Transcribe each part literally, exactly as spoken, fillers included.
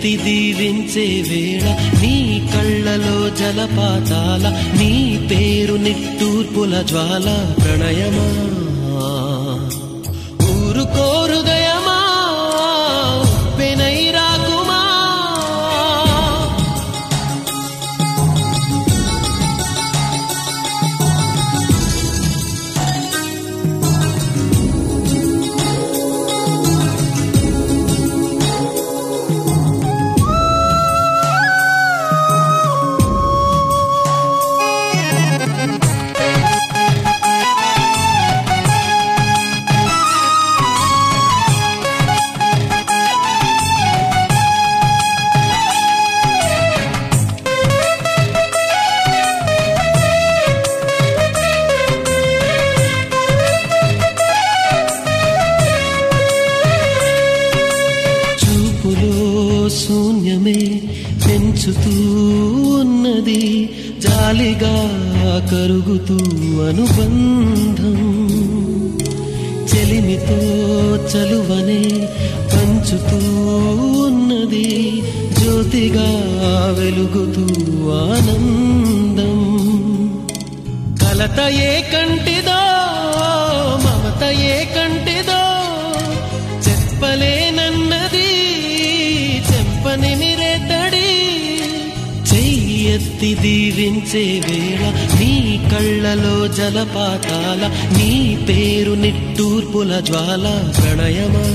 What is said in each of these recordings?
ఎత్తి దీవించే వేళ నీ కళ్ళలో జలపాతాల నీ పేరు నిట్టూర్పుల జ్వాల ప్రణయమా ఊరుకో హృదయమా ఉప్పెనై రాకుమా శూన్యమే పెంచుతూ ఉన్నది జాలిగా కరుగుతూ అనుబంధం చెలిమితో చలువనే పంచుతూ ఉన్నది జ్యోతిగా వెలుగుతూ ఆనందం కలత ఏ కంటిదో మమత ఏ కంటిదో చెప్పలేనన్నది నిమిరేతడి చెయ్యెత్తి దీవించే వేళ నీ కళ్ళలో జలపాతాల నీ పేరు నిట్టూర్పుల జ్వాల ప్రణయమా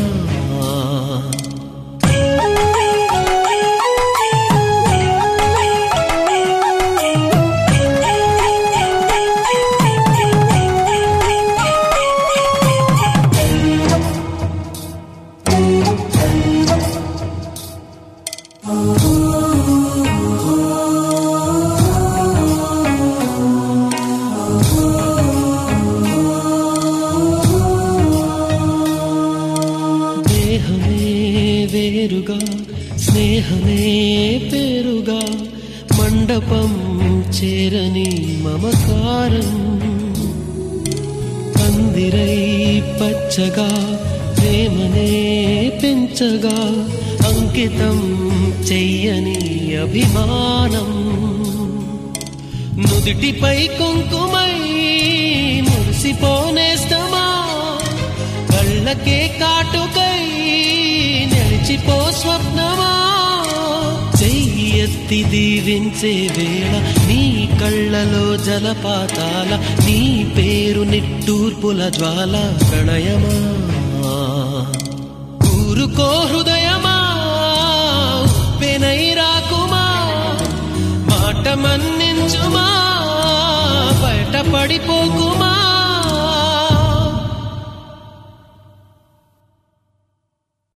వేరుగా స్నేహమే పేరుగా మండపం చేరని మమకారం పందిరై పచ్చగా ప్రేమనే పెంచగా అంకితం చెయ్యని అభిమానం నుదిటిపై కుంకుమై మురిసిపోనేస్తమా కళ్ళకే కాటుకై నిలిచిపో స్వప్నమా చెయ్యెత్తి దీవించే వేళ నీ కళ్ళలో జలపాతాల నీ పేరు నిట్టూర్పుల జ్వాల ప్రణయమా ఊరుకో హృదయమా ఉప్పెనై రాకుమా మాట మన్నించుమా బయట పడిపోకుమా